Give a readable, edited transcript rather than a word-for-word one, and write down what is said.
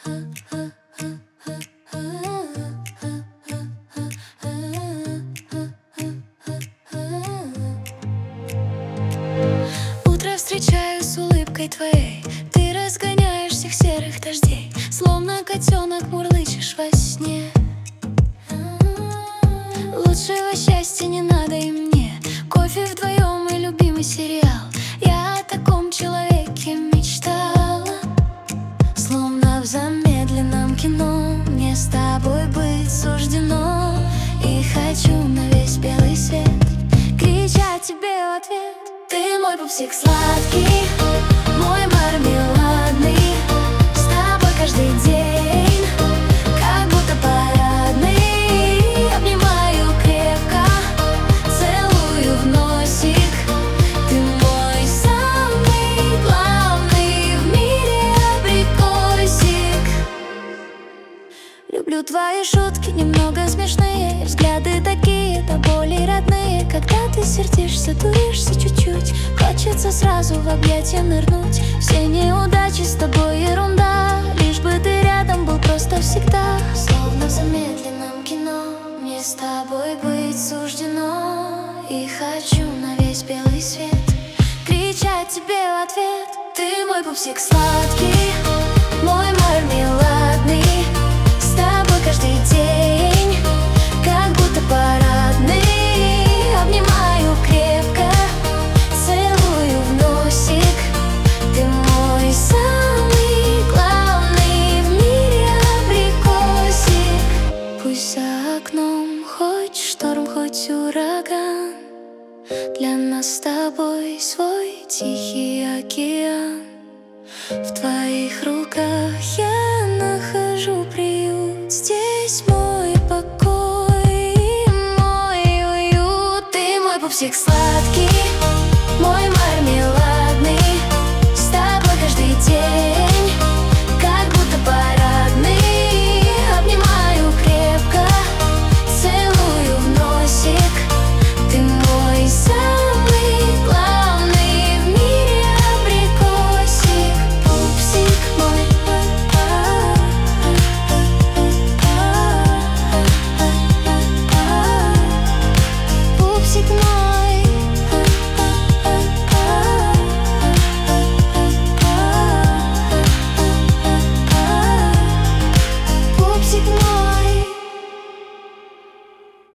Утро встречаю с улыбкой твоей. Ты разгоняешь всех серых дождей, словно котенок мурлычешь во сне. Лучшего счастья не надо и мне. Кофе вдвоем и любимый сериал. Я о таком человеке мечтала. Словно в замедленном кино мне с тобой быть суждено. И хочу на весь белый свет кричать тебе в ответ: ты мой пупсик сладкий, мой мармеладный. С тобой каждый день, как будто парадный. Обнимаю крепко, целую в носик. Ты мой самый главный в мире абрикосик. Люблю твои шутки, немного смешные, взгляды такие до боли родные. Когда ты сердишься, дуешься чуть-чуть, хочется сразу в объятия нырнуть. Все неудачи с тобой ерунда, лишь бы ты рядом был просто всегда. Словно в замедленном кино мне с тобой быть суждено. И хочу на весь белый свет кричать тебе в ответ: ты мой пупсик сладкий, мой мармеладный. С тобой каждый день, как будто парадный. Обнимаю крепко, целую в носик. Ты мой самый главный в мире абрикосик. Пусть за окном хоть шторм, хоть ураган, для нас с тобой свой тихий океан. В твоих руках я нахожу приют. Здесь мой покой и мой уют. Ты мой пупсик